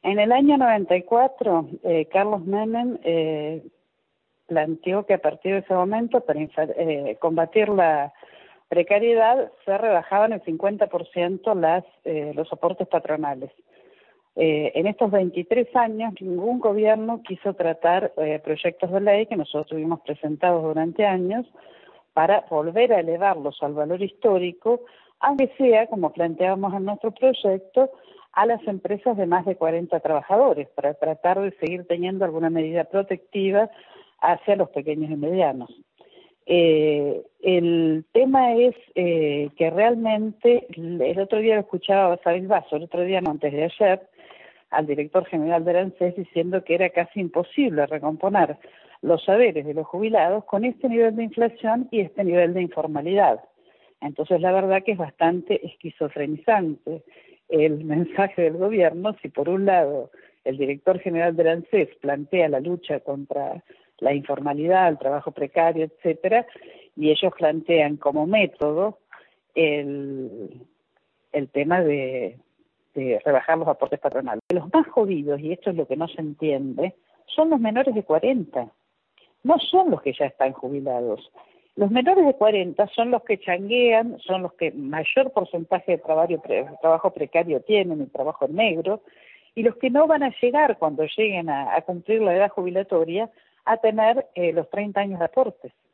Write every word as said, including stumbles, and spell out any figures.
En el año noventa y cuatro, eh, Carlos Menem eh, planteó que a partir de ese momento, para eh, combatir la precariedad, se rebajaban el cincuenta por ciento las, eh, los soportes patronales. Eh, en estos veintitrés años, ningún gobierno quiso tratar eh, proyectos de ley que nosotros tuvimos presentados durante años para volver a elevarlos al valor histórico, aunque sea, como planteábamos en nuestro proyecto, a las empresas de más de cuarenta trabajadores, para tratar de seguir teniendo alguna medida protectiva hacia los pequeños y medianos. Eh, el tema es eh, que realmente, el otro día lo escuchaba a Sabel Basso, el otro día no, antes de ayer, al director general del ANSES diciendo que era casi imposible recomponer los saberes de los jubilados con este nivel de inflación y este nivel de informalidad. Entonces la verdad que es bastante esquizofrenizante el mensaje del gobierno si por un lado el director general del ANSES plantea la lucha contra la informalidad, el trabajo precario, etcétera, y ellos plantean como método el, el tema de, de rebajar los aportes patronales. Los más jodidos, y esto es lo que no se entiende, son los menores de cuarenta, no son los que ya están jubilados. Los menores de cuarenta son los que changuean, son los que mayor porcentaje de trabajo, trabajo precario tienen, y trabajo negro, y los que no van a llegar cuando lleguen a, a cumplir la edad jubilatoria a tener eh, los treinta años de aportes.